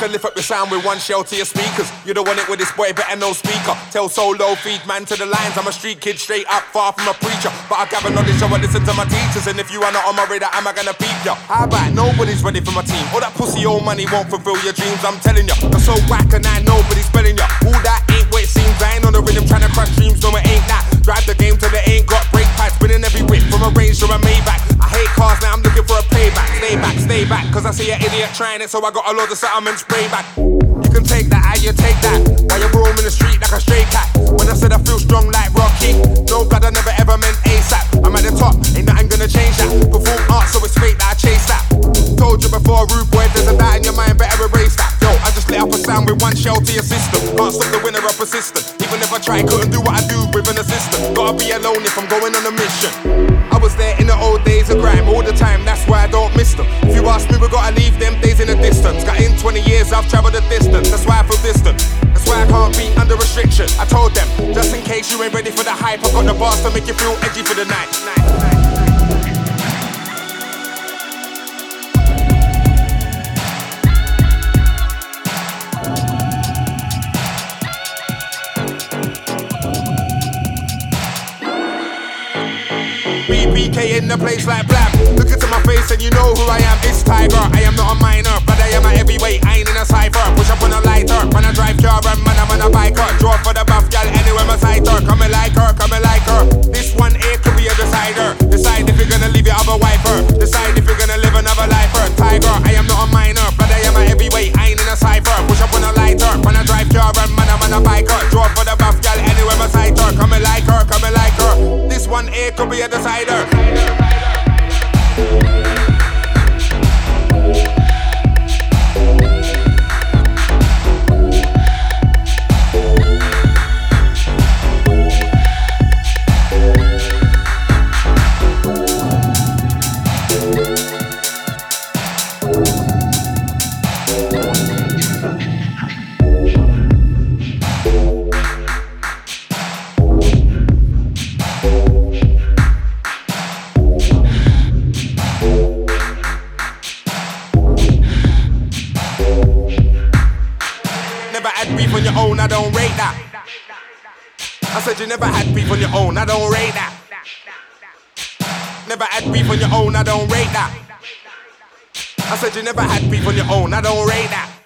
to lift up your sound with one shell to your speakers. You don't want it with this boy, better no speaker. Tell solo, feed man to the lines. I'm a street kid, straight up, far from a preacher. But I gather knowledge, so I listen to my teachers. And if you are not on my radar, am I gonna peep ya? How about nobody's ready for my team? All that pussy old money won't fulfill your dreams, I'm telling ya. I'm so whack and I nobody's spelling ya. All that ain't what it seems. I ain't on the rhythm trying to crush dreams, no it ain't that. Drive the game till it ain't got brake pads. Spinning every whip from a Range to a Maybach. I hate cars, now I'm looking for a payback. Stay back, cause I see an idiot trying it, so I got a load of something and spray back. You can take that, how you take that. While you're roaming the street like a stray cat. When I said I feel strong like Rocky, no blood, I never ever meant ASAP. I'm at the top, ain't nothing gonna change that. Perform art, so it's fake that I chase that. Told you before, rude boy, if there's a doubt in your mind, better erase that. Yo, I just lit up a sound with one shell to your system. Can't stop the winner of persistent. Even if I try, couldn't do what I do with an assistant. Gotta be alone if I'm going on a mission. I was there in the old days of grime all the time, that's why I don't miss them. If you ask me, we gotta leave them days in the distance. Got in 20 years, I've travelled a distance. That's why I feel distant. That's why I can't be under restriction. I told them, just in case you ain't ready for the hype, I've got the bars to make you feel edgy for the night. BBK in the place like Blab. Look into my face and you know who I am. It's Tiger, I am not a minor, but I am a heavyweight, I ain't in a cipher. Push up on a lighter, when I drive car and man I'm on a biker. Draw for the buff gal anywhere my sight her. Coming like her, coming like her. This one here could be a decider. Decide if you're gonna leave your other wifer. Decide if you're gonna live another lifer. Tiger, I am not a minor, but I am a heavyweight, I ain't in a cipher. Push up on a lighter, when I drive car and man I'm on a biker. Draw for the buff gal anywhere my sight her. Coming like her, coming like her. This one here could be a decider. Never had beef on your own, I don't rate that. I said you never had beef on your own, I don't rate that. Never had beef on your own, I don't rate that. I said you never had beef on your own, I don't rate that.